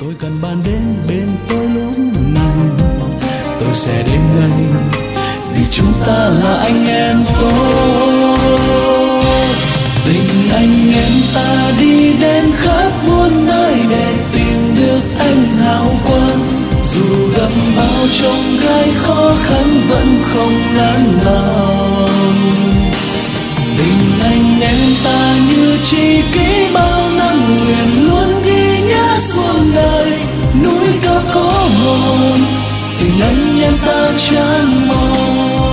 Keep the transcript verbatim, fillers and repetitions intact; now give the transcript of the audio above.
Tôi cần bạn đến bên tôi lúc này, tôi sẽ đến ngay vì chúng ta là anh em tốt. Tình anh em ta đi đến khắp muôn nơi để tìm được anh hào quang, dù gặp bao trông gai khó khăn vẫn không nản lòng. Tình anh em ta như tri kỷ bao năm nguyện luôn ghi nhớ suốt đời, núi cao có hồn tình anh em ta chẳng mòn.